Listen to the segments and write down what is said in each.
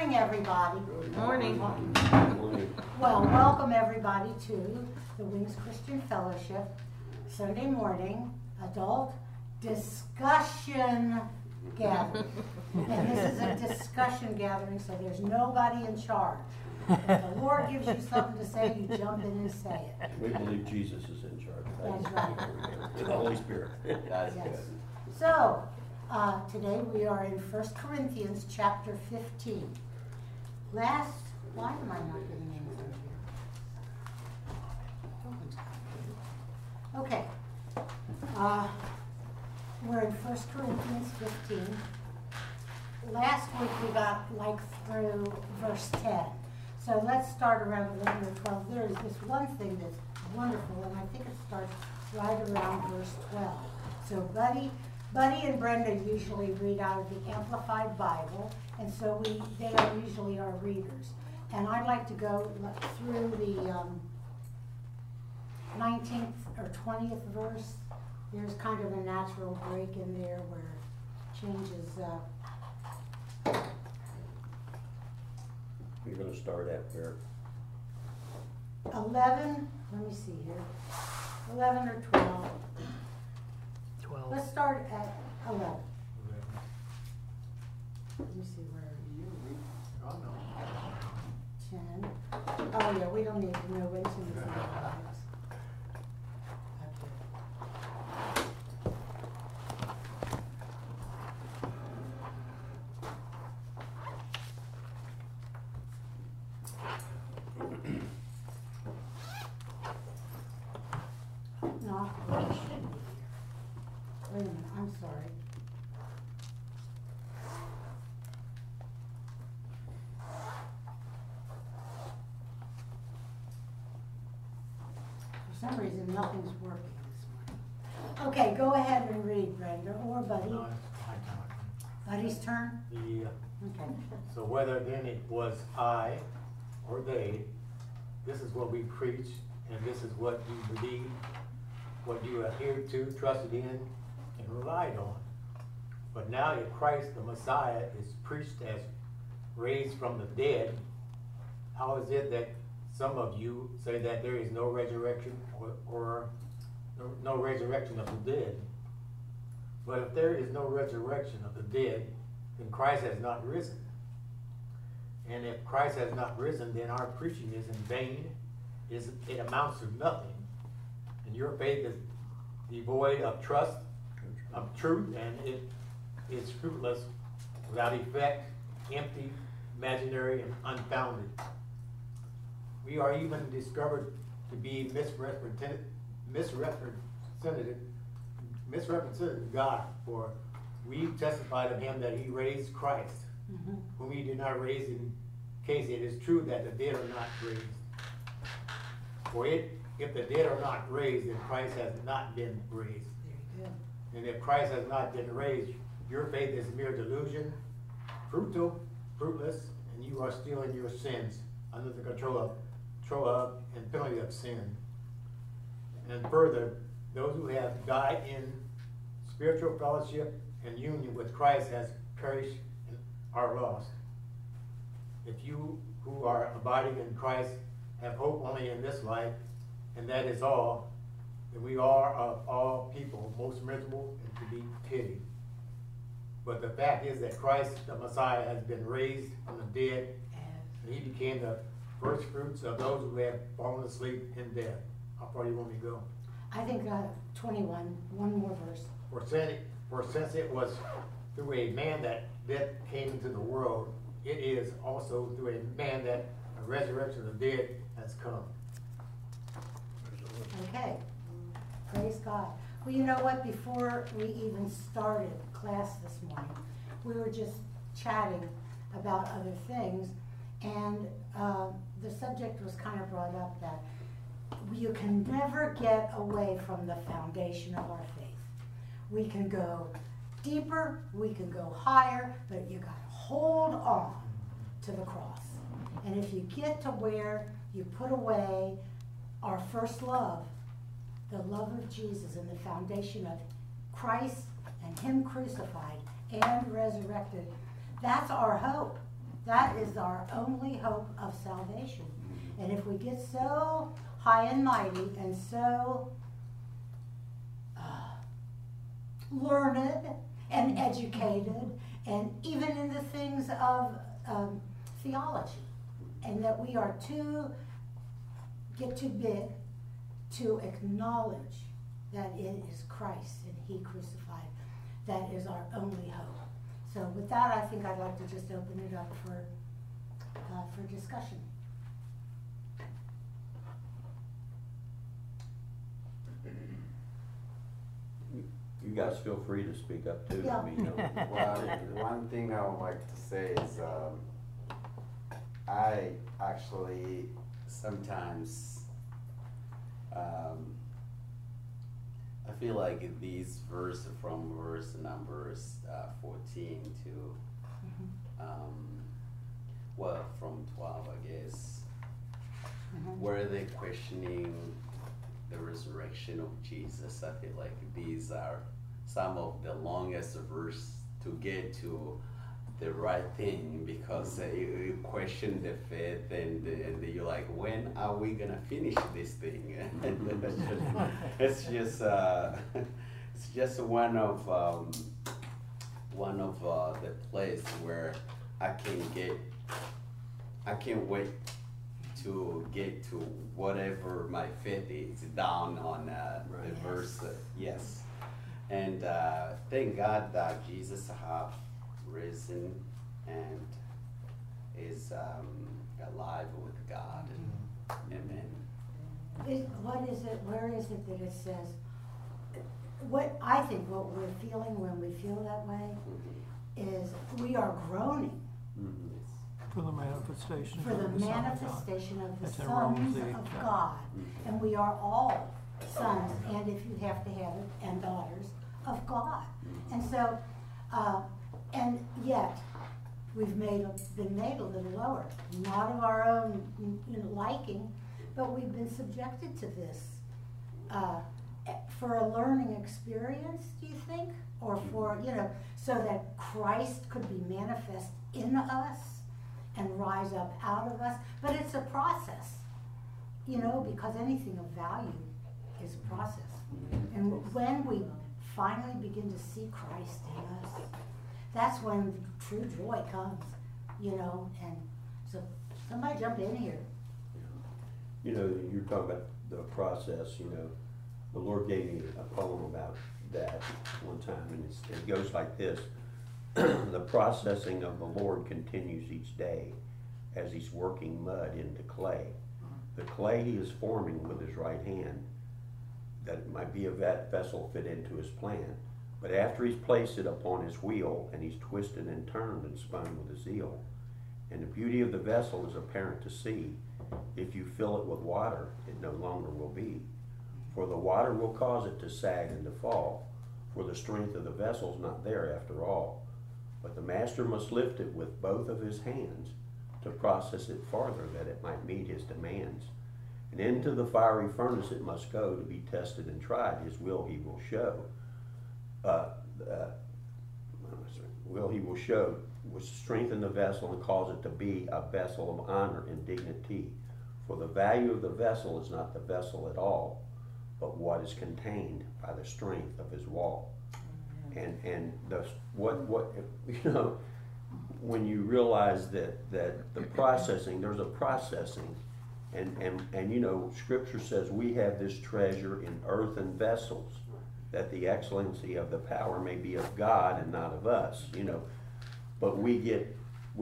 morning, everybody. Good morning. Well, welcome everybody to the Wings Christian Fellowship Sunday morning adult discussion gathering. And this is a discussion gathering, so there's nobody in charge. If the Lord gives you something to say, you jump in and say it. We believe Jesus is in charge. That's right. The Holy Spirit. That's Yes. good. So, today we are in 1 Corinthians chapter 15. Why am I not getting anything here? Okay. We're in 1 Corinthians 15. Last week we got through verse 10. So let's start around 11 or 12. There is this one thing that's wonderful, and I think it starts right around verse 12. So Buddy and Brenda usually read out of the Amplified Bible, and so they are usually our readers. And I'd like to go through the 19th or 20th verse. There's kind of a natural break in there where it changes. You're going to start at where? 11, let me see here, 11 or 12. 12. Let's start at 11. Let me see where. 10. Oh yeah, we don't need to know when to use the lives. No, it shouldn't be here. Wait a minute, I'm sorry. For some reason, nothing's working this morning. Okay, go ahead and read, Brenda, or Buddy. No, it's my turn. Buddy's turn? Yeah. Okay. So whether then it was I or they, this is what we preach, and this is what you believe, what you adhered to, trusted in, and relied on. But now if Christ the Messiah is preached as raised from the dead, how is it that some of you say that there is no resurrection or no resurrection of the dead? But if there is no resurrection of the dead, then Christ has not risen. And if Christ has not risen, then our preaching is in vain. It amounts to nothing. And your faith is devoid of trust, of truth, and it is fruitless, without effect, empty, imaginary, and unfounded. We are even discovered to be misrepresented God, for we testified of him that he raised Christ, whom he did not raise, in case it is true that the dead are not raised. For if the dead are not raised, then Christ has not been raised. There you go. And if Christ has not been raised, your faith is mere delusion, fruitless, and you are still in your sins, under the control of and penalty of sin. And further, those who have died in spiritual fellowship and union with Christ has perished and are lost. If you who are abiding in Christ have hope only in this life, and that is all, then we are of all people most miserable and to be pitied. But the fact is that Christ, the Messiah, has been raised from the dead, and he became the first fruits of those who have fallen asleep in death. How far do you want me to go? I think 21, one more verse. For since it was through a man that death came into the world, it is also through a man that the resurrection of the dead has come. Okay. Praise God. Well, you know what? Before we even started class this morning, we were just chatting about other things, and the subject was kind of brought up that you can never get away from the foundation of our faith. We can go deeper, we can go higher, but you got to hold on to the cross. And if you get to where you put away our first love, the love of Jesus and the foundation of Christ and him crucified and resurrected, that's our hope. That is our only hope of salvation. And if we get so high and mighty and so learned and educated, and even in the things of theology, and that we are get too big to acknowledge that it is Christ and He crucified, that is our only hope. So with that, I think I'd like to just open it up for discussion. You guys feel free to speak up too. Yeah. I mean, Well, one thing I would like to say is, I actually sometimes, I feel like these verse from verse numbers 14 to, well, from 12, I guess, where they're questioning the resurrection of Jesus. I feel like these are some of the longest verse to get to the right thing, because you question the faith, and you're like, when are we gonna finish this thing? it's just one of the place where I can't wait to get to whatever my faith is down on the verse. Yes. And thank God that Jesus have risen and is alive with God. Amen. What is it, where is it that it says, what I think what we're feeling when we feel that way is we are groaning For the manifestation for of the the Son of God. manifestation of the That's in sons Romans 8, of yeah. God. And we are all sons, and if you have to have it, and daughters of God. And so, and yet, we've been made a little lower, not of our own liking, but we've been subjected to this for a learning experience, do you think? Or for, so that Christ could be manifest in us and rise up out of us. But it's a process, because anything of value is a process. And when we finally begin to see Christ in us, that's when true joy comes, and so somebody jump in here. You're talking about the process, the Lord gave me a poem about that one time, and it goes like this. The processing of the Lord continues each day as He's working mud into clay. The clay He is forming with His right hand, that it might be a vessel fit into His plan. But after He's placed it upon His wheel, and He's twisted and turned and spun with a zeal, and the beauty of the vessel is apparent to see, if you fill it with water, it no longer will be. For the water will cause it to sag and to fall, for the strength of the vessel is not there after all. But the master must lift it with both of his hands to process it farther, that it might meet his demands. And into the fiery furnace it must go to be tested and tried. His will He will show. Will He will show, will strengthen the vessel and cause it to be a vessel of honor and dignity. For the value of the vessel is not the vessel at all, but what is contained by the strength of His wall. And when you realize that the processing, there's a processing, and Scripture says we have this treasure in earthen vessels, that the excellency of the power may be of God and not of us. But we get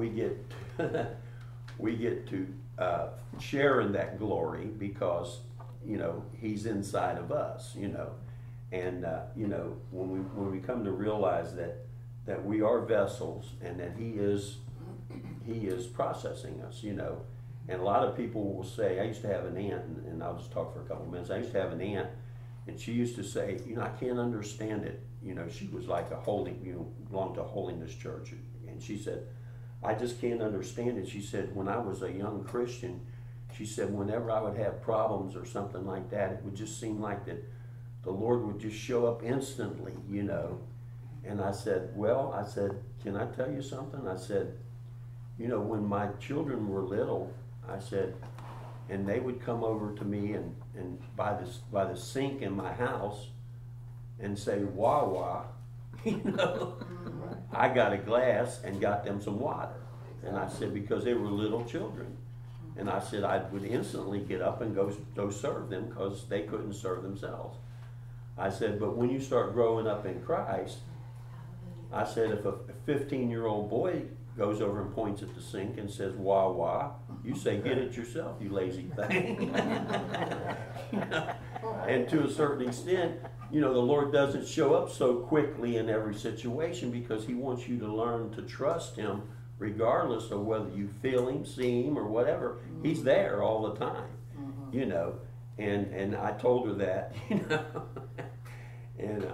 to share in that glory because He's inside of us. And when we come to realize that we are vessels and that He is processing us, and a lot of people will say, I used to have an aunt, and I'll just talk for a couple of minutes. I used to have an aunt, and she used to say, I can't understand it. She was like belonged to a holiness church, and she said, I just can't understand it. She said, when I was a young Christian, she said, whenever I would have problems or something like that, it would just seem like that the Lord would just show up instantly, And I said, can I tell you something? I said, you know, when my children were little, I said, and they would come over to me and by the sink in my house and say, wah wah, you know, I got a glass and got them some water. And I said, because they were little children. And I said I would instantly get up and go serve them because they couldn't serve themselves. I said, but when you start growing up in Christ, I said, if a 15-year-old boy goes over and points at the sink and says, wah, wah, you say, get it yourself, you lazy thing. You know? And to a certain extent, you know, the Lord doesn't show up so quickly in every situation because he wants you to learn to trust him regardless of whether you feel him, see him, or whatever. He's there all the time, you know. And I told her that, you know. And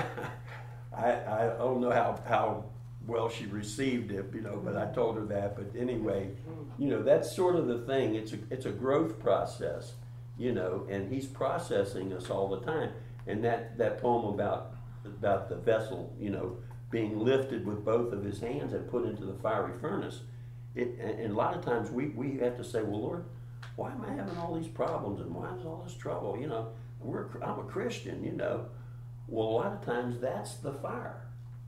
I don't know how well she received it, you know, but I told her that. But anyway, you know, that's sort of the thing. It's a growth process, you know, and he's processing us all the time. And that poem about the vessel, you know, being lifted with both of his hands and put into the fiery furnace, and a lot of times we have to say, well, Lord, why am I having all these problems and why is all this trouble? You know, I'm a Christian, you know. Well, a lot of times that's the fire.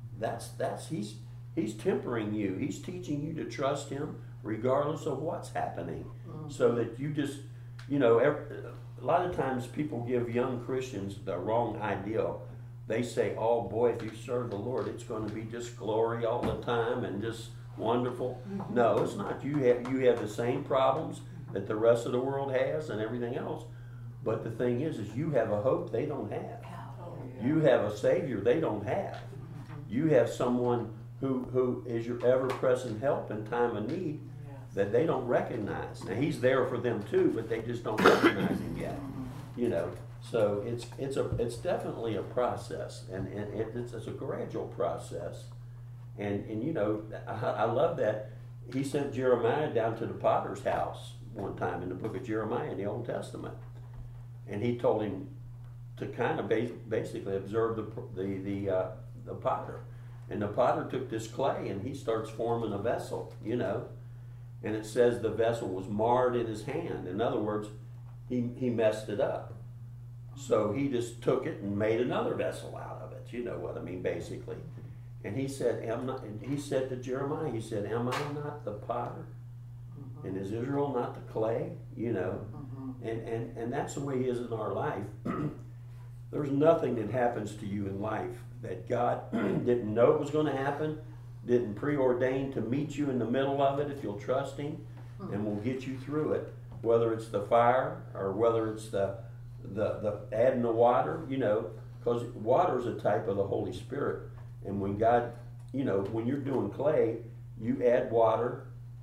He's tempering you. He's teaching you to trust him regardless of what's happening, so that you just, you know, a lot of times people give young Christians the wrong ideal. They say, oh boy, if you serve the Lord, it's going to be just glory all the time and just wonderful. No, it's not. You have the same problems that the rest of the world has and everything else. But the thing is you have a hope they don't have. You have a Savior they don't have. You have someone who is your ever-present help in time of need that they don't recognize. Now, he's there for them too, but they just don't recognize him yet. You know, so it's definitely a process, and it's a gradual process. And you know, I love that he sent Jeremiah down to the potter's house one time in the book of Jeremiah in the Old Testament, and he told him to kind of basically observe the potter. And the potter took this clay and he starts forming a vessel, you know. And it says the vessel was marred in his hand. In other words, he messed it up. So he just took it and made another vessel out of it. You know what I mean, basically. And he said, he said to Jeremiah, he said, am I not the potter? And is Israel not the clay? You know. And that's the way he is in our life. There's nothing that happens to you in life that God didn't know it was going to happen, didn't preordain to meet you in the middle of it if you'll trust him, and will get you through it, whether it's the fire or whether it's the adding the water, you know, because water is a type of the Holy Spirit. And when God, you know, when you're doing clay, you add water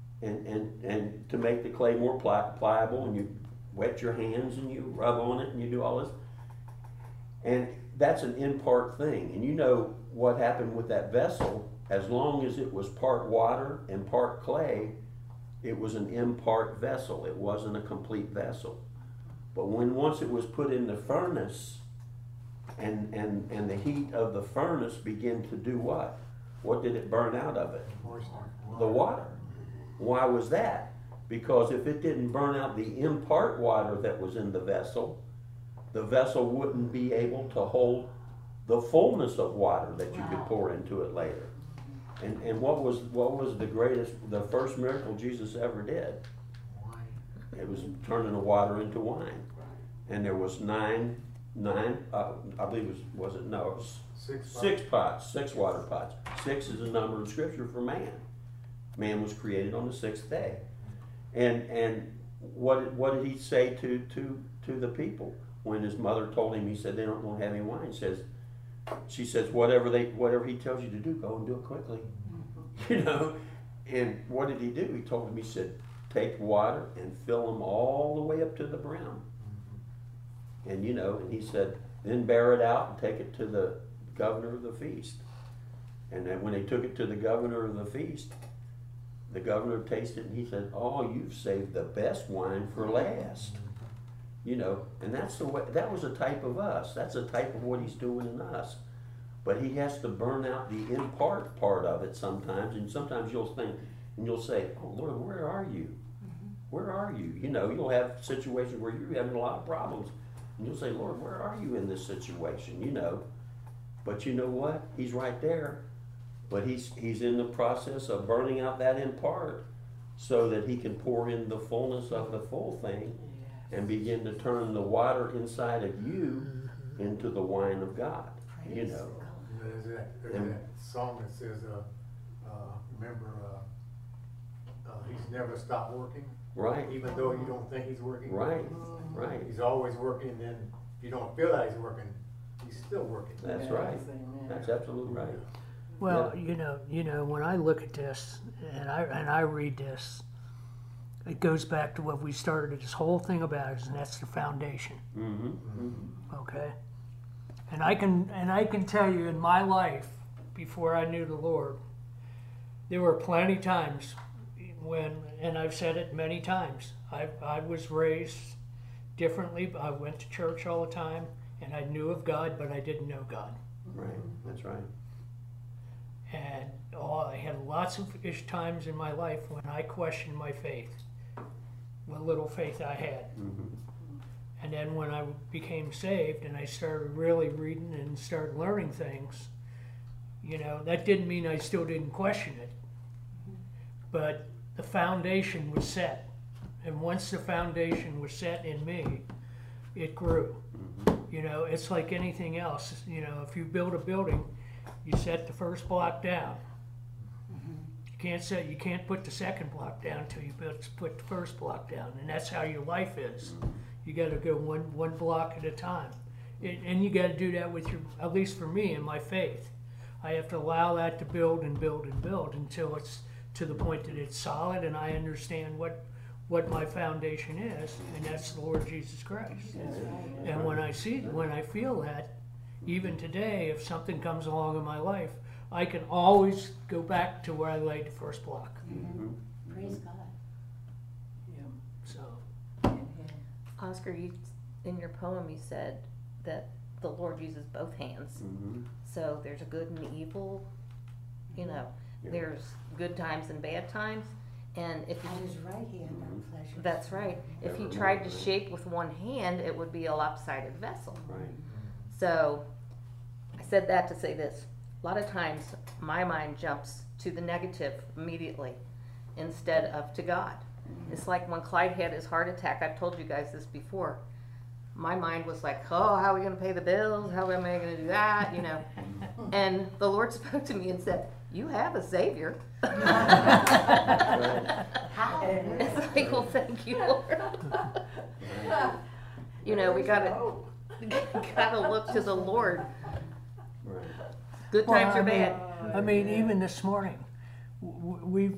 and to make the clay more pliable, and you wet your hands and you rub on it and you do all this. And that's an in-part thing. And you know what happened with that vessel, as long as it was part water and part clay, it was an in-part vessel. It wasn't a complete vessel. But once it was put in the furnace, and the heat of the furnace began to do what? What did it burn out of it? The water. Why was that? Because if it didn't burn out the in-part water that was in the vessel wouldn't be able to hold the fullness of water that you could pour into it later. And what was the first miracle Jesus ever did? It was turning the water into wine. And there was nine, I believe it was six water pots. 6 is a number in Scripture for man. Man was created on the 6th day. And what did he say to the people when his mother told him? He said they don't want to have any wine. She says whatever he tells you to do, go and do it quickly. You know. And what did he do? He told him, he said, take water and fill them all the way up to the brim. And you know, and he said, then bear it out and take it to the governor of the feast. And then when they took it to the governor of the feast, the governor tasted it and he said, oh, you've saved the best wine for last. You know, and that's the way, that was a type of us. That's a type of what he's doing in us. But he has to burn out the in part of it sometimes, and sometimes you'll think, and you'll say, oh Lord, where are you? Where are you? You know, you'll have situations where you're having a lot of problems, and you'll say, Lord, where are you in this situation? You know, but you know what? He's right there, but he's in the process of burning out that in part, so that he can pour in the fullness of the full thing, and begin to turn the water inside of you into the wine of God. You know. There's that song that says, remember, he's never stopped working. Right. Even though you don't think he's working. Right. Right. He's always working, and then if you don't feel that he's working, he's still working. That's right. That's absolutely right. Well, you know, when I look at this and I read this, it goes back to what we started this whole thing about, and that's the foundation. Mm-hmm. Mm-hmm. Okay. And I can tell you, in my life, before I knew the Lord, there were plenty times when, and I've said it many times, I was raised differently. I went to church all the time, and I knew of God, but I didn't know God. Right. That's right. And I had lots of times in my life when I questioned my faith, what little faith I had. Mm-hmm. And then when I became saved and I started really reading and started learning things, you know, that didn't mean I still didn't question it. But the foundation was set. And once the foundation was set in me, it grew. Mm-hmm. You know, it's like anything else. You know, if you build a building, you set the first block down. You can't put the second block down until you put the first block down. And that's how your life is. You got to go one block at a time. And you got to do that with your, at least for me, in my faith. I have to allow that to build and build and build until it's to the point that it's solid and I understand what my foundation is, and that's the Lord Jesus Christ. And when I feel that, even today, if something comes along in my life, I can always go back to where I laid the first block. Mm-hmm. Praise God. So, Oscar, in your poem you said that the Lord uses both hands. Mm-hmm. So there's a good and evil, you know, Yeah. there's good times and bad times. And if At you, his right hand are pleasures. that's right. If you Never tried to mind. shape with one hand, it would be a lopsided vessel. Right. So I said that to say this. A lot of times my mind jumps to the negative immediately instead of to God. It's like when Clyde had his heart attack. I've told you guys this before. My mind was like, oh, how are we going to pay the bills? How am I going to do that? You know. And the Lord spoke to me and said, you have a Savior. How? It's like, well, thank you, Lord. You know, we gotta look to the Lord. Right. Good well, times or bad. I mean, even this morning, we've.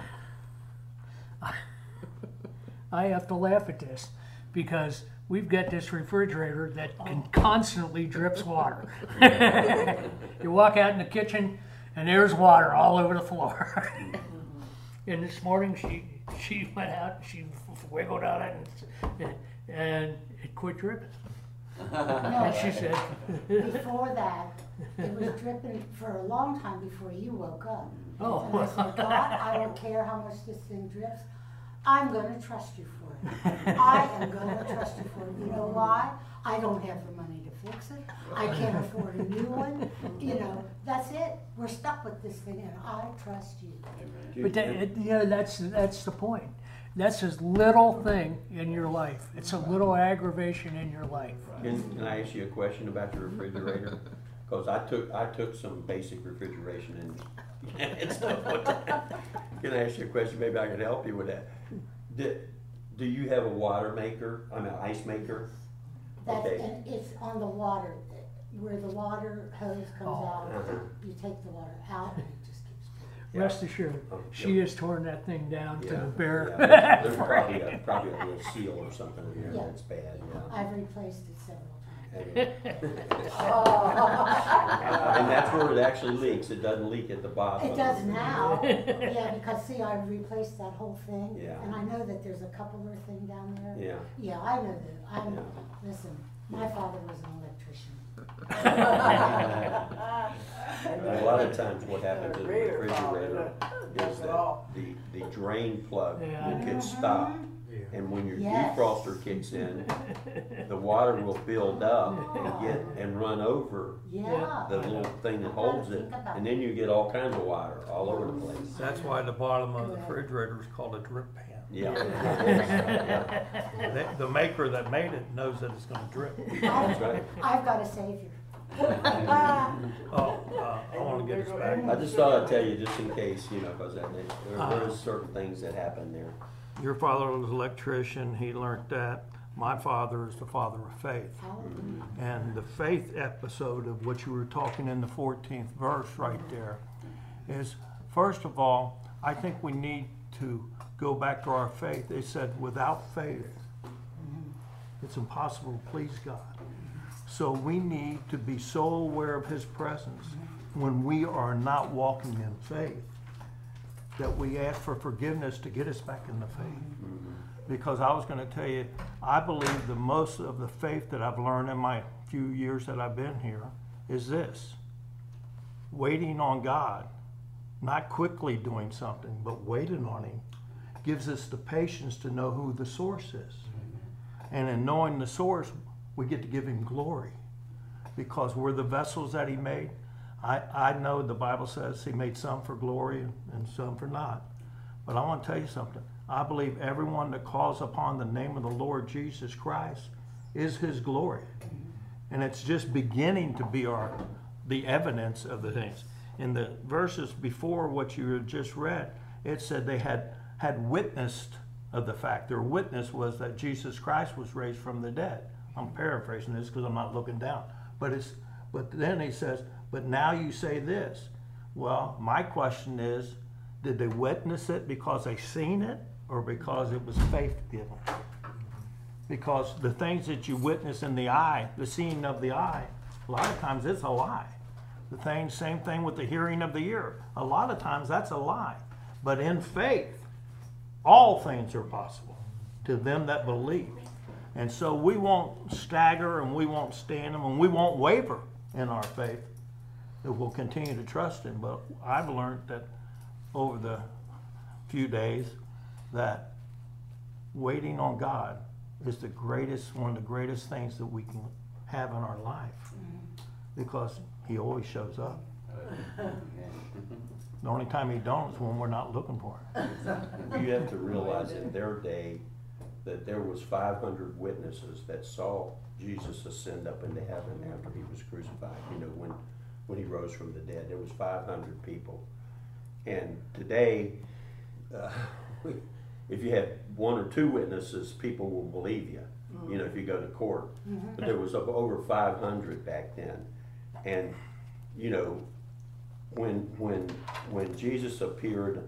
I have to laugh at this because we've got this refrigerator that can constantly drips water. You walk out in the kitchen and there's water all over the floor. And this morning she went out and she wiggled on it and it quit dripping. And she said, Before that, it was dripping for a long time before you woke up. oh. And I said, God, I don't care how much this thing drips. I'm going to trust you for it. I am going to trust you for it. You know why? I don't have the money to fix it. I can't afford a new one. You know, that's it. We're stuck with this thing, and I trust you. But that's the point. That's this little thing in your life. It's a little aggravation in your life. Can I ask you a question about your refrigerator? Because I took some basic refrigeration and stuff one time. Can I ask you a question? Maybe I can help you with that. Do you have a water maker? I mean, ice maker? That's, Okay. and it's on the water, where the water hose comes out. Uh-huh. You take the water out, and it just keeps pouring. Yeah. Rest assured, Oh, she yeah. has torn that thing down to the Yeah, bare. yeah. There's probably a little seal or something in there Yeah. that's bad. Yeah. I've replaced it several times. And that's where it actually leaks. It doesn't leak at the bottom. It does now, yeah, because see, I've replaced that whole thing. Yeah. And I know that there's a coupler thing down there. Yeah. Yeah, I know that. Yeah. Listen, my father was an electrician. A lot of times what happens in the refrigerator is that the drain plug will get stopped. Yeah. And when your Yes. defroster kicks in, the water will build up and run over Yeah. the little thing that holds it, and then you get all kinds of water all over the place. That's why the bottom of the refrigerator is called a drip pan. Yeah. The maker that made it knows that it's gonna drip. That's right. I've got a savior. Oh, I wanna get us back. I just thought I'd tell you just in case, because there's certain things that happen there. Your father was an electrician, he learned that. My father is the father of faith. Hallelujah. And the faith episode of what you were talking in the 14th verse right there is, first of all, I think we need to go back to our faith. They said without faith, it's impossible to please God. So we need to be so aware of His presence when we are not walking in faith that we ask for forgiveness to get us back in the faith. Because I was going to tell you, I believe the most of the faith that I've learned in my few years that I've been here is this: waiting on God, not quickly doing something, but waiting on Him, gives us the patience to know who the source is. And in knowing the source, we get to give Him glory, because we're the vessels that He made. I know the Bible says He made some for glory and some for not. But I want to tell you something. I believe everyone that calls upon the name of the Lord Jesus Christ is His glory. And it's just beginning to be the evidence of the things. In the verses before what you had just read, it said they had witnessed of the fact. Their witness was that Jesus Christ was raised from the dead. I'm paraphrasing this because I'm not looking down. But then he says, but now you say this. Well, my question is, did they witness it because they seen it or because it was faith given? Because the things that you witness in the eye, the seeing of the eye, a lot of times it's a lie. Same thing with the hearing of the ear. A lot of times that's a lie. But in faith, all things are possible to them that believe. And so we won't stagger and we won't stand them and we won't waver in our faith. That we'll continue to trust Him. But I've learned that over the few days that waiting on God is one of the greatest things that we can have in our life, because He always shows up. The only time He don't is when we're not looking for Him. You have to realize in their day that there was 500 witnesses that saw Jesus ascend up into heaven after He was crucified. When He rose from the dead, there was 500 people. And today, if you have one or two witnesses, people will believe you. If you go to court. But there was over 500 back then. And when Jesus appeared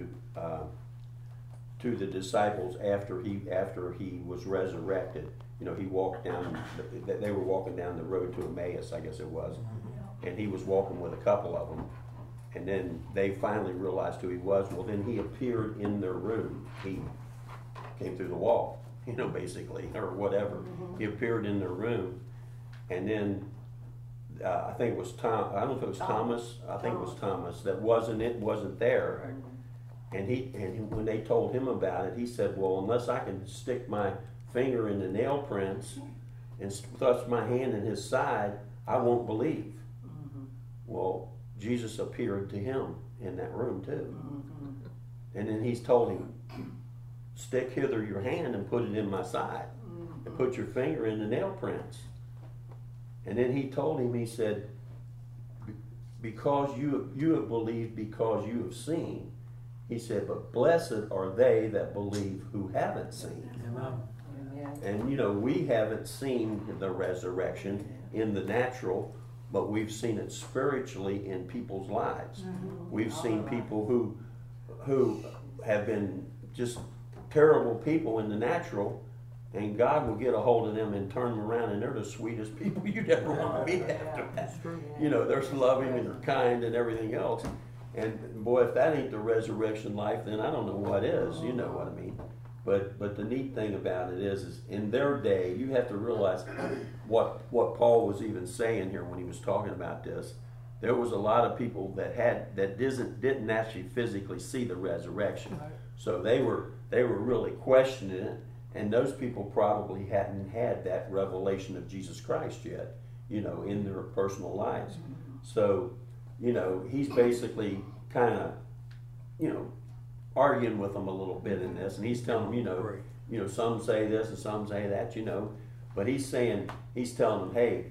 to the disciples after he was resurrected, he walked down. They were walking down the road to Emmaus, I guess it was, and He was walking with a couple of them. And then they finally realized who He was. Well, then He appeared in their room. He came through the wall, basically, or whatever. He appeared in their room, and then I think it was Tom. I don't know if it was Thomas. I think it was Thomas that wasn't there. And when they told him about it, he said, "Well, unless I can stick my finger in the nail prints and thrust my hand in His side, I won't believe." Well, Jesus appeared to him in that room too. And then He's told him, "Stick hither your hand and put it in my side, and put your finger in the nail prints." And then He told him, He said, "Because you have believed because you have seen," He said, "but blessed are they that believe who haven't seen." Amen. And we haven't seen the resurrection in the natural, but we've seen it spiritually in people's lives. We've seen people who have been just terrible people in the natural, and God will get a hold of them and turn them around, and they're the sweetest people you'd ever want to meet after that. They're loving and they're kind and everything else. And boy, if that ain't the resurrection life, then I don't know what is. You know what I mean? But the neat thing about it is in their day, you have to realize what Paul was even saying here when he was talking about this. There was a lot of people that didn't actually physically see the resurrection, so they were really questioning it. And those people probably hadn't had that revelation of Jesus Christ yet, you know, in their personal lives. So, you know, he's basically kind of, you know, arguing with them a little bit in this, and he's telling them, you know, some say this and some say that, you know, but he's telling them, hey,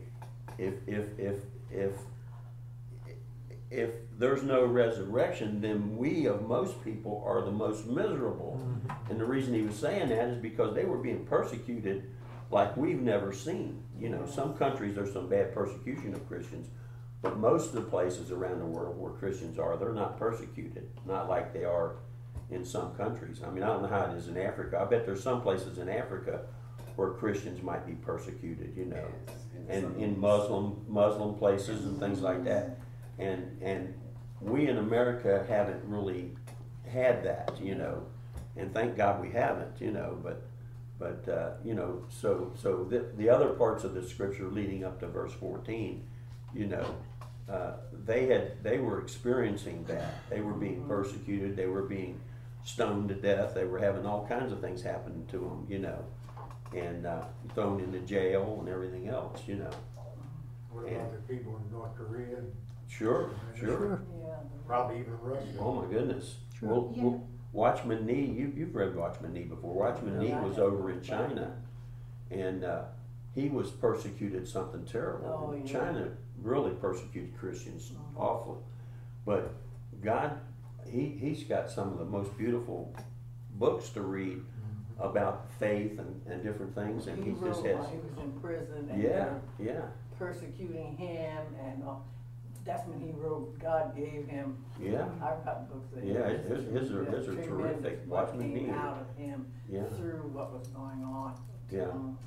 if there's no resurrection, then we of most people are the most miserable. And the reason he was saying that is because they were being persecuted like we've never seen. You know, some countries there's some bad persecution of Christians, but most of the places around the world where Christians are, they're not persecuted, not like they are in some countries. I mean, I don't know how it is in Africa. I bet there's some places in Africa where Christians might be persecuted, you know, and in Muslim places and things like that. And we in America haven't really had that, you know, and thank God we haven't, you know, but you know, so the other parts of the scripture leading up to verse 14, you know, they were experiencing that. They were being persecuted. They were being stoned to death. They were having all kinds of things happening to them, you know, and thrown into jail and everything else, you know. What about the people in North Korea? Sure. Probably even Russia. Oh my goodness. Sure. Well, Yeah. well, Watchman Nee, you've read Watchman Nee before. Watchman Nee was over in China, and he was persecuted something terrible. Oh, yeah. China really persecuted Christians awfully, but God, he's got some of the most beautiful books to read about faith and different things, and He he just wrote has. while he was in prison and Yeah. persecuting him, and that's when he wrote. God gave him. Yeah. I've got books that. Yeah, his are tremendous terrific. what Watchman came Nee. out of him Yeah. through what was going on. Yeah.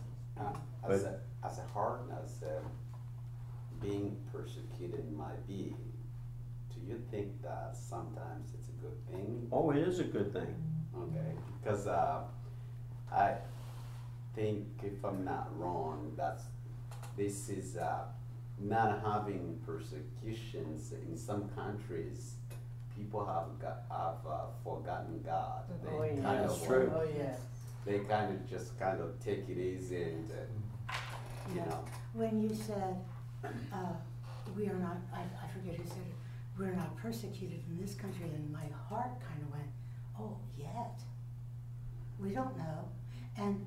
As hard as being persecuted might be, do you think that sometimes it's a good thing? Oh, it is a good thing. Okay, because I think, if I'm not wrong, this is not having persecutions in some countries. People have forgotten God. They Oh, yeah. kind That's of true. Oh, yes. they kind of just take it easy and you know. When you said, we are not, I forget who said it, we're not persecuted in this country, and my heart kind of went, oh, yet. We don't know. And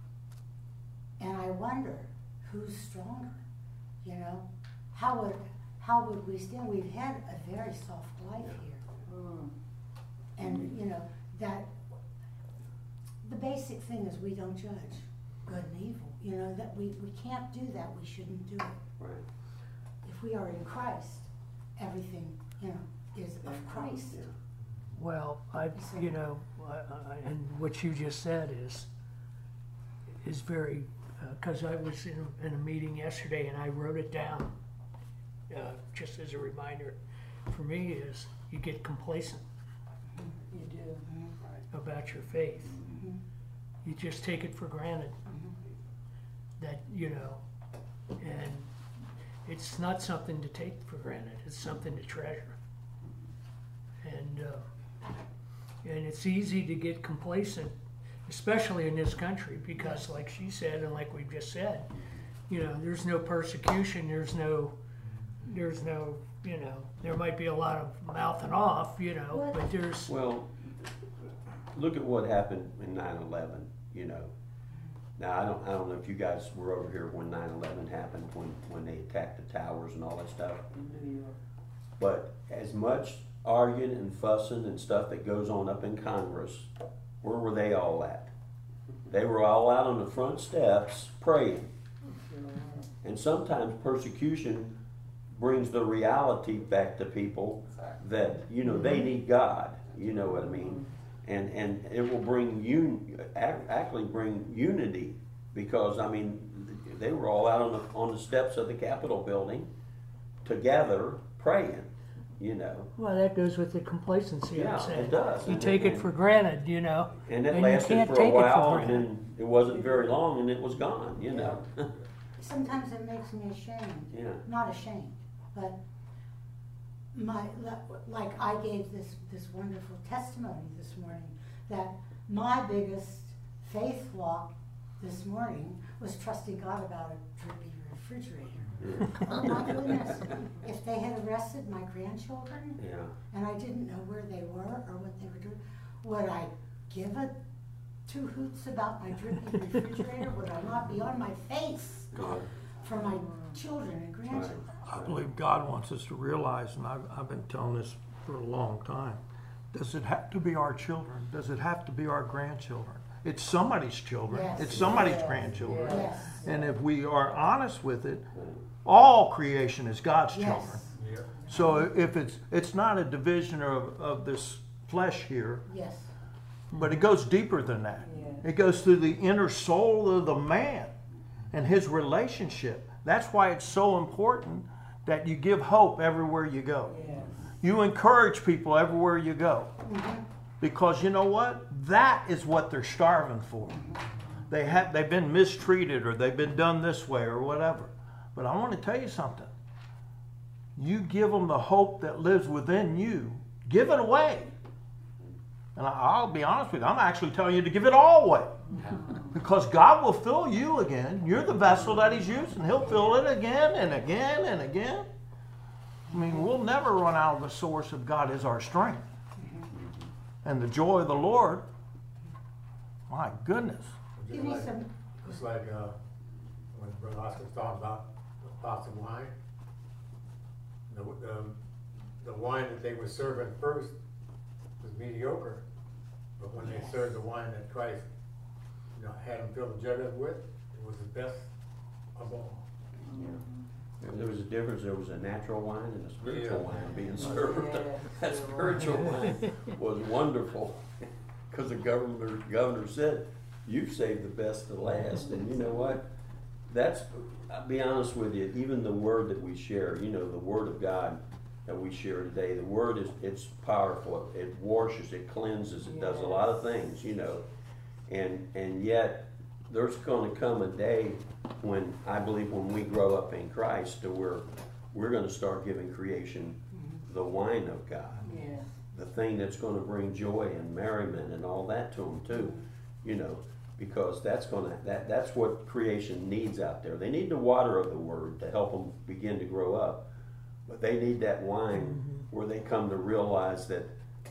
I wonder who's stronger, you know? How would we stand? We've had a very soft life here. Mm. And, you know, that, the basic thing is we don't judge good and evil. You know, that we can't do that, we shouldn't do it. Right. If we are in Christ, everything, you know, is of Christ. Yeah. Well, you know, and what you just said is very, because I was in a meeting yesterday and I wrote it down, just as a reminder. For me, is you get complacent You do. about your faith. Mhm. You just take it for granted that, you know, and it's not something to take for granted. It's something to treasure. And it's easy to get complacent, especially in this country, because like she said, and like we've just said, you know, there's no persecution, there's no, you know, there might be a lot of mouthing off, you know, but there's, Well, look at what happened in 9/11, you know. Now, I don't know if you guys were over here when 9/11 happened, when they attacked the towers and all that stuff. In New York. But as much arguing and fussing and stuff that goes on up in Congress, where were they all at? They were all out on the front steps praying. And sometimes persecution brings the reality back to people that, you know, they need God. You know what I mean? And it will bring actually bring unity, because I mean they were all out on the steps of the Capitol building together praying, you know. Well, that goes with the complacency. Yeah, I'm saying. it does. You And take it and- for granted, you know. And it and you lasted can't for a take it for while, and granted. then it wasn't very long, and it was gone, you know. Sometimes it makes me ashamed. Yeah. Not ashamed, but like I gave this wonderful testimony this morning that my biggest faith walk this morning was trusting God about a drippy refrigerator. Oh my goodness, if they had arrested my grandchildren Yeah. and I didn't know where they were or what they were doing, would I give a two hoots about my drippy refrigerator? Would I not be on my face for my children and grandchildren? I believe God wants us to realize, and I've been telling this for a long time, does it have to be our children? Does it have to be our grandchildren? It's somebody's children. Yes. It's somebody's Yes. grandchildren. Yes. And if we are honest with it, all creation is God's Yes. children. Yeah. So if it's not a division of this flesh here, Yes. but it goes deeper than that. Yeah. It goes through the inner soul of the man and his relationship. That's why it's so important that you give hope everywhere you go. Yes. You encourage people everywhere you go. Because you know what? That is what they're starving for. They've been mistreated, or they've been done this way, or whatever. But I want to tell you something. You give them the hope that lives within you. Give it away. And I'll be honest with you, I'm actually telling you to give it all away. Because God will fill you again. You're the vessel that He's using. He'll fill it again and again and again. I mean, we'll never run out of the source of God is our strength. And the joy of the Lord, my goodness. Give me some. Just like when Brother Oscar was talking about the pots of wine, the wine that they were serving first was mediocre, but when they served the wine that Christ, had them fill the jug up with, it was the best of all. There was a difference. There was a natural wine and a spiritual Yeah. wine being served. Yes, That spiritual wine was wonderful, because the governor said, "You've saved the best to last." And you know what? I'll be honest with you. Even the word that we share, the word of God that we share today, the word it's powerful. It washes, it cleanses, it does a lot of things, and yet there's going to come a day when I believe when we grow up in Christ, that we're going to start giving creation the wine of God, Yes. the thing that's going to bring joy and merriment and all that to them too, because that's what creation needs out there. They need the water of the word to help them begin to grow up, but they need that wine where they come to realize that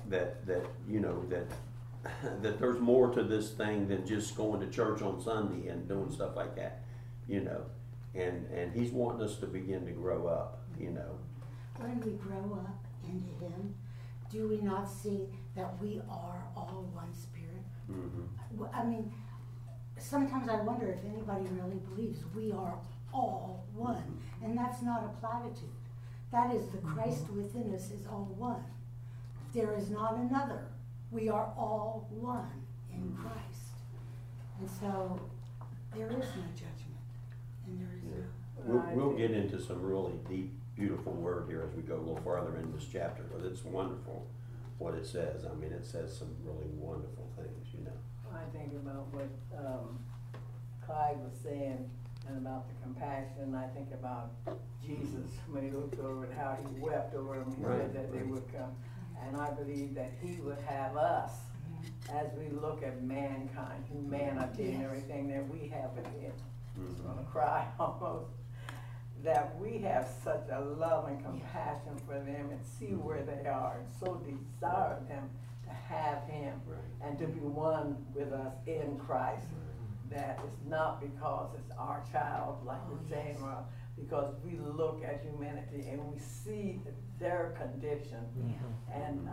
there's more to this thing than just going to church on Sunday and doing stuff like that, and He's wanting us to begin to grow up, When we grow up into Him, do we not see that we are all one spirit? I mean, sometimes I wonder if anybody really believes we are all one, and that's not a platitude. That is the Christ within us is all one. There is not another. We are all one in Christ. And so there is no judgment, and there is no... We'll get into some really deep, beautiful word here as we go a little farther into this chapter, but it's wonderful what it says. I mean, it says some really wonderful things, I think about what Clyde was saying and about the compassion. I think about Jesus when He looked over and how He wept over them. He said that they would come. And I believe that He would have us, as we look at mankind, humanity, and everything that we have in Him. I'm going to cry almost. That we have such a love and compassion for them and see where they are and so desire them to have Him and to be one with us in Christ. That it's not because it's our child, like we're saying, or because we look at humanity and we see their condition and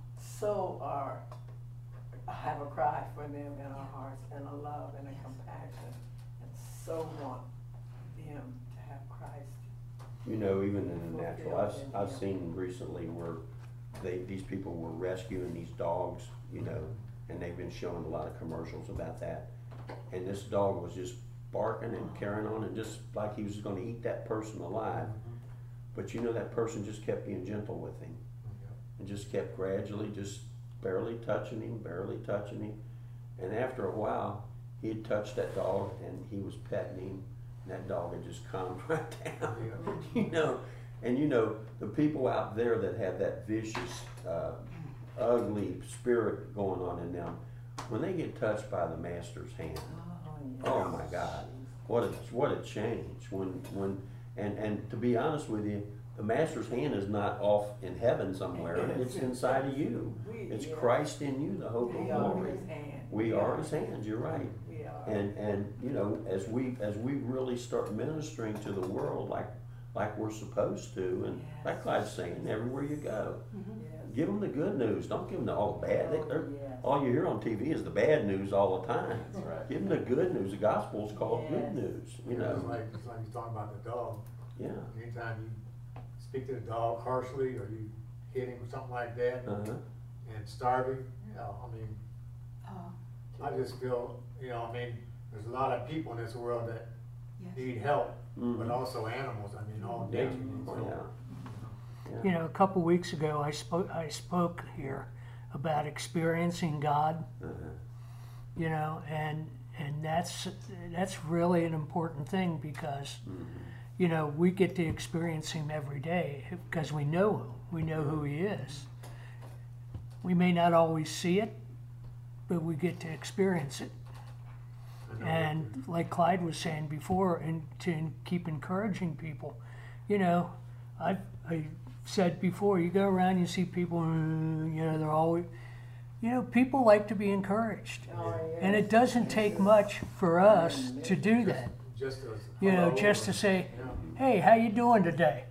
have a cry for them in our hearts and a love and a compassion and so want them to have Christ. Even in the natural, I've seen recently where these people were rescuing these dogs, and they've been showing a lot of commercials about that. And this dog was just barking and carrying on, and just like he was going to eat that person alive. But that person just kept being gentle with him. and just kept gradually just barely touching him. And after a while, he had touched that dog and he was petting him, and that dog had just calmed right down. You know, and you know, the people out there that have that vicious, ugly spirit going on in them, when they get touched by the master's hand, oh my God, what a change. And to be honest with you, the master's hand is not off in heaven somewhere. It's inside of you. It's Christ in you, the hope of glory. We are his hands, you're right. And you know, as we really start ministering to the world like we're supposed to, and like Clyde's saying, everywhere you go, give them the good news. Don't give them all the bad. All you hear on TV is the bad news all the time. That's right. Give them the good news. The gospel is called good news. You know. It's like you're talking about the dog. Yeah. Anytime you speak to the dog harshly, or you hit him or something like that, and starve him, you know, I mean, I just feel, you know, I mean, there's a lot of people in this world that need help, but also animals. I mean, all nature needs help. You know, a couple weeks ago, I spoke here about experiencing God. You know, and that's really an important thing, because you know, we get to experience him every day because we know him. We know who he is. We may not always see it, but we get to experience it. And like Clyde was saying before, and to keep encouraging people, you know, I said before, you go around, you see people, you know, they're always, you know, people like to be encouraged. And it doesn't take much for us to do that. You know, just to say, hey, how you doing today?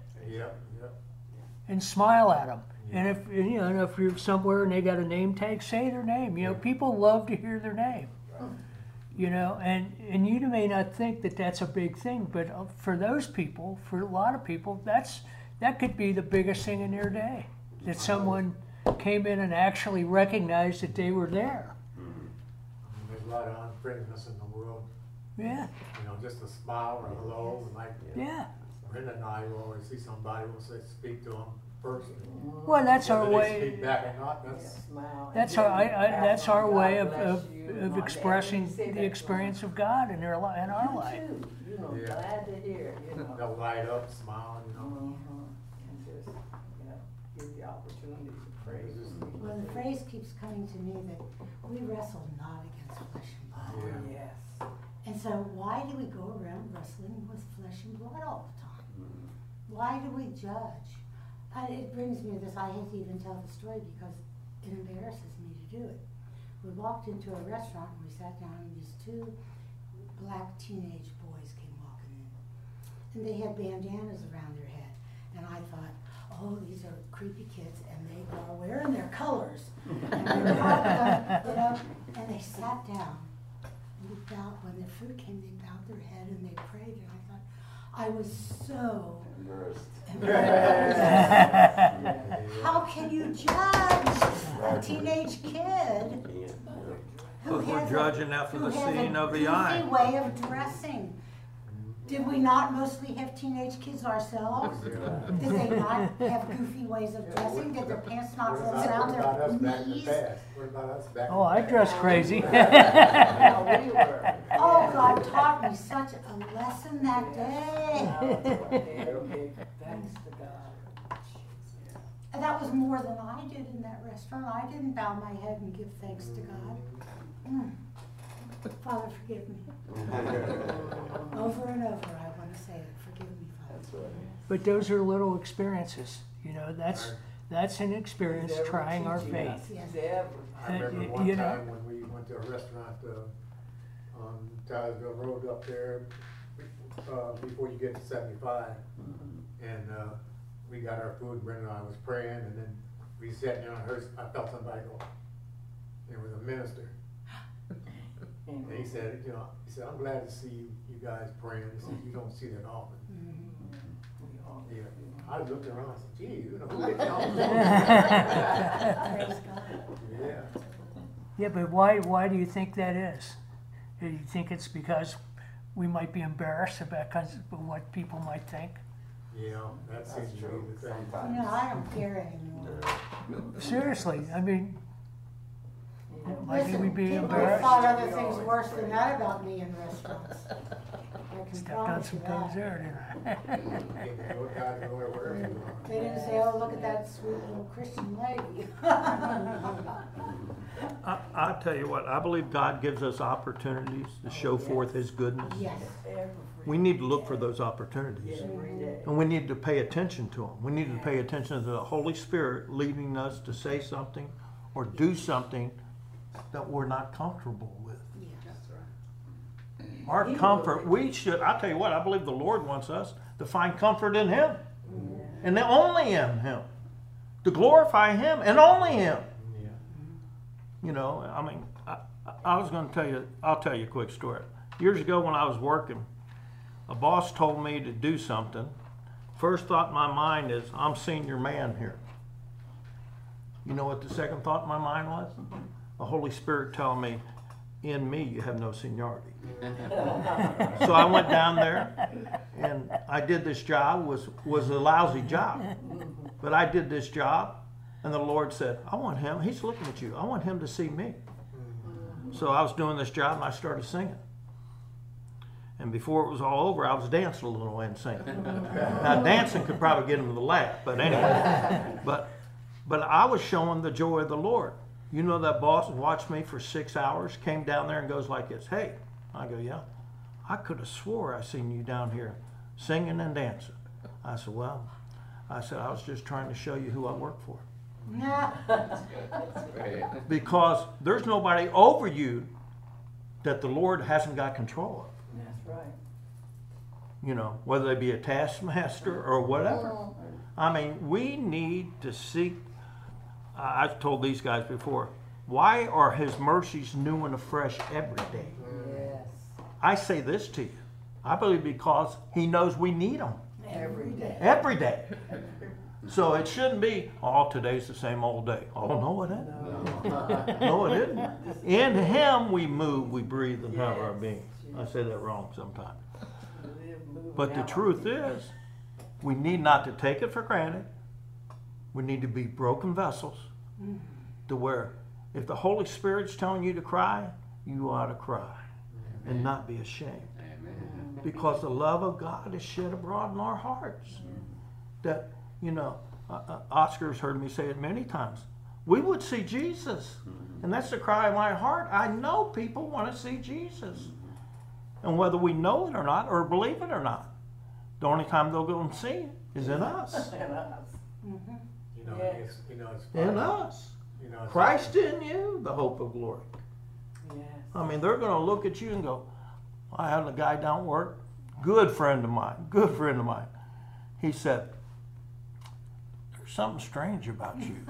And smile at them. And if you know, if you're somewhere and they got a name tag, say their name. You know, people love to hear their name. You know, and you may not think that that's a big thing, but for those people, for a lot of people, that could be the biggest thing in their day. That someone came in and actually recognized that they were there. There's a lot of unfriendliness in the world. Yeah. You know, just a smile or a hello, and like Brenda and I will always see somebody, we'll say, speak to them first. Well, that's our Whether they way. speak back or not, That's our way of expressing the experience of God in our life. You know, glad to hear, you know. they'll light up, smile, you know. And just, you know, give the opportunity to pray. Well, the phrase keeps coming to me that we wrestle not against flesh and blood. Yes. And so why do we go around wrestling with flesh and blood all the time? Why do we judge? It brings me to this, I hate to even tell the story because it embarrasses me to do it. We walked into a restaurant and we sat down, and these two black teenage boys came walking in. And they had bandanas around their head. And I thought, oh, these are creepy kids, and they are wearing their colors. And they walked, you know, and they sat down. When their food came, they bowed their head and they prayed, and I thought, I was so embarrassed. How can you judge a teenage kid who Because we're has judging after the seeing of the a eye. goofy way of dressing? Did we not mostly have teenage kids ourselves? Did they not have goofy ways of dressing? Did their pants not roll down their knees? What about us back Oh, I dress crazy. Oh, God taught me such a lesson that day. Thanks to God. And that was more than I did in that restaurant. I didn't bow my head and give thanks to God. Father, forgive me. Over and over, I want to say it. Forgive me, Father. But those are little experiences. You know, that's an experience trying our faith. Yes. I remember one You know? time when we went to a restaurant on Titusville Road up there, before you get to 75, and we got our food. Brenda and I was praying, and then we sat down. I felt somebody go. It was a minister, and he said, you know, I'm glad to see you guys praying. He said, you don't see that often. Yeah. I looked around and said, gee, you know who they are. Praise God. Yeah. Yeah, but why do you think that is? Do you think it's because we might be embarrassed about what people might think? Yeah, that seems to be the thing. You know, I don't care anymore. Seriously, I mean, why should we be People have embarrassed? thought other things worse than that about me in restaurants. I can Stepped on promise some you toes that. there, didn't I? They didn't say, oh, look at that sweet little Christian lady. I'll tell you what, I believe God gives us opportunities to show forth His goodness. Yes. We need to look for those opportunities. Every day. And we need to pay attention to them. We need to pay attention to the Holy Spirit leading us to say something or do something that we're not comfortable with. Our comfort, we should, I'll tell you what, I believe the Lord wants us to find comfort in Him. And only in Him. To glorify Him and only Him. You know, I mean, I was going to tell you, I'll tell you a quick story. Years ago when I was working, a boss told me to do something. First thought in my mind is, I'm senior man here. You know what the second thought in my mind was? The Holy Spirit telling me, in me you have no seniority. So I went down there and I did this job, was a lousy job. But I did this job and the Lord said, I want him, He's looking at you, I want him to see me. So I was doing this job and I started singing. And before it was all over, I was dancing a little and singing. Now dancing could probably get him to laugh, but anyway. But I was showing the joy of the Lord. You know that boss watched me for 6 hours, came down there and goes like this, hey. I go, yeah. I could have swore I seen you down here singing and dancing. I said, well, I was just trying to show you who I work for. Because there's nobody over you that the Lord hasn't got control of. That's right. You know, whether they be a taskmaster or whatever. I mean, we need to seek. I've told these guys before, why are His mercies new and afresh every day? Yes. I say this to you. I believe because He knows we need them. Every day. Every day. So it shouldn't be, oh, today's the same old day. Oh, no, it isn't. No, it isn't. In Him we move, we breathe, and have our being. I say that wrong sometimes. But the truth is, we need not to take it for granted. We need to be broken vessels to where if the Holy Spirit's telling you to cry, you ought to cry and not be ashamed. Amen. Because the love of God is shed abroad in our hearts. That, you know, Oscar's heard me say it many times. We would see Jesus. And that's the cry of my heart. I know people want to see Jesus. And whether we know it or not, or believe it or not, the only time they'll go and see it is in us. And us. You know, Yes. it's In funny. us. You know, it's Christ in you, the hope of glory. Yes. I mean, they're going to look at you and go, I had a guy down at work, good friend of mine. He said, there's something strange about you.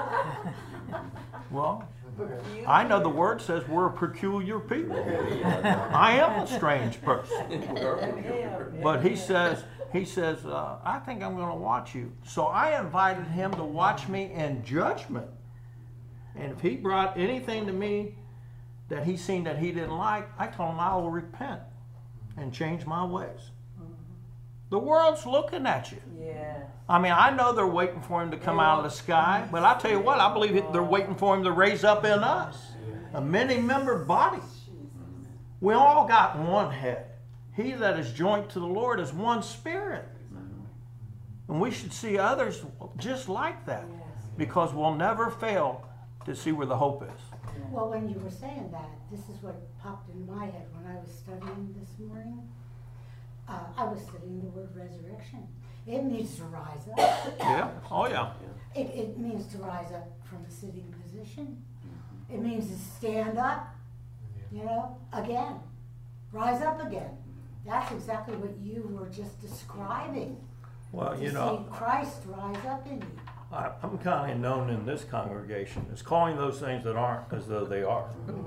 Well, I know the word says we're a peculiar people. I am a strange person. But he says, I think I'm going to watch you. So I invited him to watch me in judgment. And if he brought anything to me that he seen that he didn't like, I told him I will repent and change my ways. The world's looking at you. Yeah. I mean, I know they're waiting for him to come out of the sky, but I tell you what, I believe they're waiting for him to raise up in us a many-membered body. We all got one head. He that is joined to the Lord is one spirit. And we should see others just like that, because we'll never fail to see where the hope is. Well, when you were saying that, this is what popped into my head when I was studying this morning. I was studying the word resurrection. It means to rise up. Yeah. Oh, yeah. It means to rise up from a sitting position. It means to stand up, you know, again. Rise up again. That's exactly what you were just describing. Well, To you know, see Christ rise up in you. I'm kind of known in this congregation as calling those things that aren't as though they are.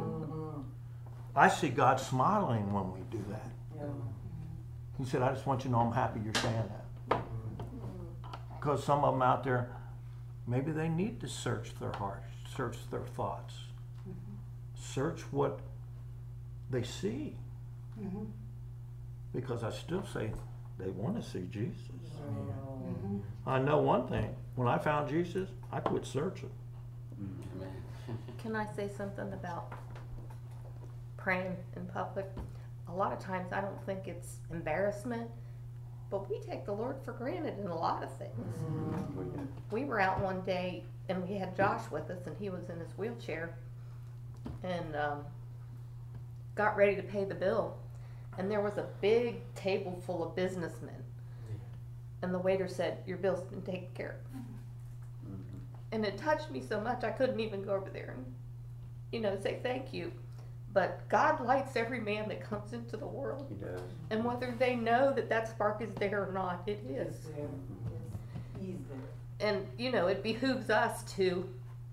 I see God smiling when we do that. He said, I just want you to know I'm happy you're saying that. Because some of them out there, maybe they need to search their hearts, search their thoughts, search what they see. Because I still say They want to see Jesus. Mhm. I know one thing. When I found Jesus, I quit searching. Amen. Can I say something about praying in public? A lot of times I don't think it's embarrassment, but we take the Lord for granted in a lot of things. We were out one day and we had Josh with us and he was in his wheelchair and got ready to pay the bill. And there was a big table full of businessmen. And the waiter said, "Your bill's been taken care of." And it touched me so much I couldn't even go over there and, say thank you. But God lights every man that comes into the world. He does. And whether they know that spark is there or not, it is. It's there. He's there. And, it behooves us to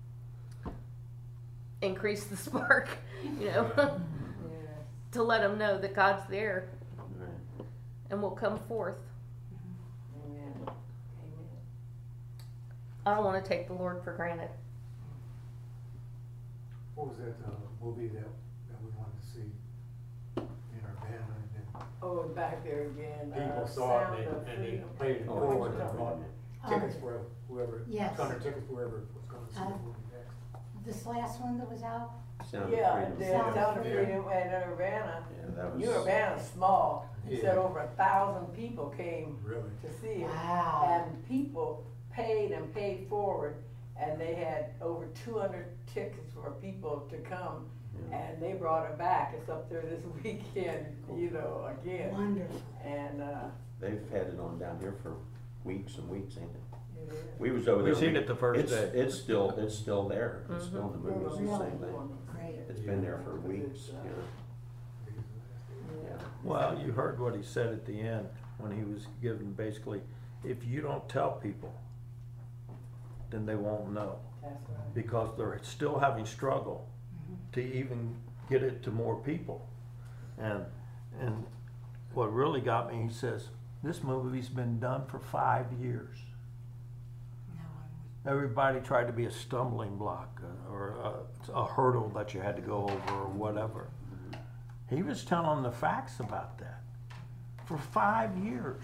increase the spark, Yes. to let them know that God's there Right. and will come forth. Amen. Amen. I don't want to take the Lord for granted. What was that, movie that we wanted to see in Urbana, and then Oh, back there again. people saw Sound it, of and they Freedom. paid it Oh, forward it's and bought tickets for whoever, Yes. $200 tickets for whoever was gonna see the Uh, movie next. This last one that was out, Sound of Yeah, Freedom. the Sound of Sound of Freedom. Freedom at Urbana. Yeah, that was. Urbana's small. He said Yeah. over 1,000 people came Really? to see it. Wow. And people paid and paid forward, and they had over 200 tickets for people to come, Yeah. and they brought it back. It's up there this weekend, again. wonderful. And, They've had it on down here for weeks and weeks, ain't it? it is. We was over there. We seen it the first It's- day. It's still there. It's still in the movies, the Really? same thing. Great. It's been there for weeks, yeah. Yeah. Well, you heard what he said at the end when he was giving basically, if you don't tell people, then they won't know. That's right. Because they're still having struggle to even get it to more people. And what really got me, he says, this movie's been done for 5 years. No, Everybody tried to be a stumbling block or a hurdle that you had to go over or whatever. He was telling the facts about that for 5 years.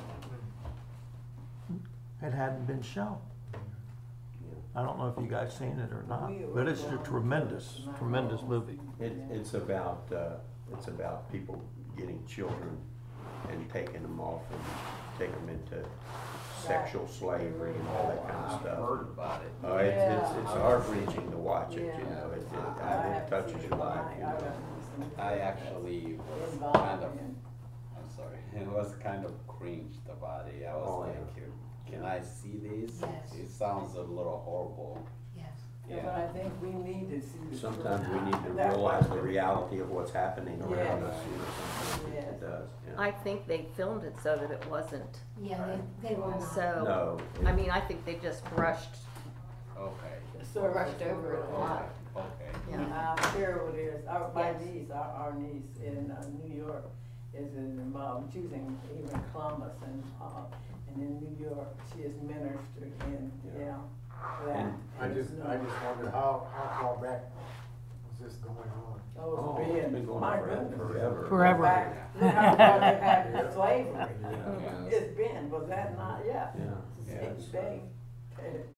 It hadn't been shown. I don't know if you guys seen it or not, but it's a tremendous movie. It's about people getting children and taking them off and taking them into sexual slavery and all that kind of I've stuff. heard about it. It's heart-wrenching to watch it, you know, it touches your life, you know. I actually was Involved kind of, in- I'm sorry, it was kind of cringed about it. I was Oh, like, yeah. can I see this? Yes. It sounds a little horrible. yes. Yeah, but I think we need to see the. Sometimes we need to That realize the part. reality of what's happening around Yes. us, you know, sometimes Yes. it does, yeah. I think they filmed it so that it wasn't. Yeah, they were not. So, No. I mean, I think they just rushed. Okay, So Rushed over it a lot. okay. Yeah. Carol is, my Yes. niece, our niece in New York is choosing even Columbus and in New York, she is ministered in, Yeah. that. And I just wondered how far back was this going on? Oh, It's been going my on goodness. forever. Forever. Back- Look how far they've had Yeah. slavery. Yeah. Yeah. It's been, was that not, yeah. Yeah. It's the Yeah, same it's, thing.